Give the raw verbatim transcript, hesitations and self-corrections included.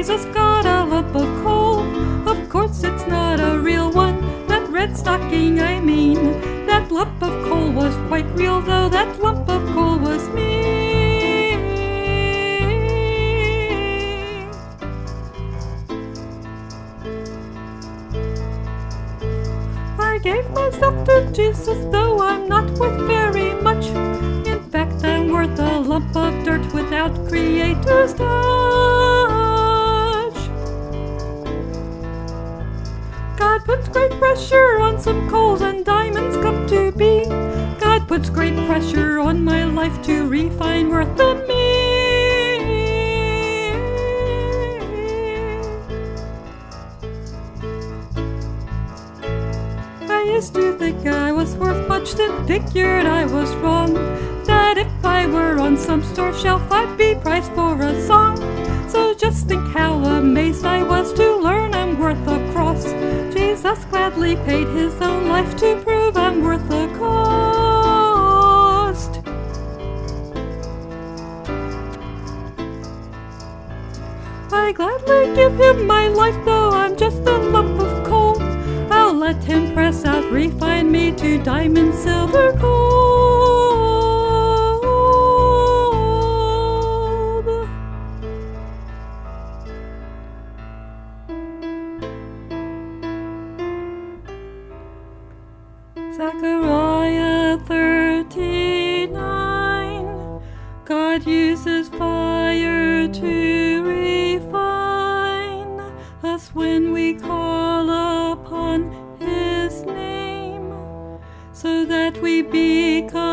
Jesus got a lump of coal. Of course it's not a real one, that red stocking I mean. That lump of coal was quite real, though that lump of coal was me. I gave myself to Jesus, though I'm not worth very much. In fact, I'm worth a lump of dirt without Creator's touch. God puts great pressure on some coals and diamonds come to be. God puts great pressure on my life to refine worth in me. I used to think I was worth much, then figured I was wrong. That if I were on some store shelf, I'd be priced for a song. So just think how amazed I was to learn I'm worth a cross. Jesus gladly paid his own life to prove I'm worth the cost. I gladly give him my life, though I'm just a lump of coal. I'll let him press out, refine me to diamond, silver, gold. Zechariah thirty-nine. God uses fire to refine us when we call upon his name, so that we become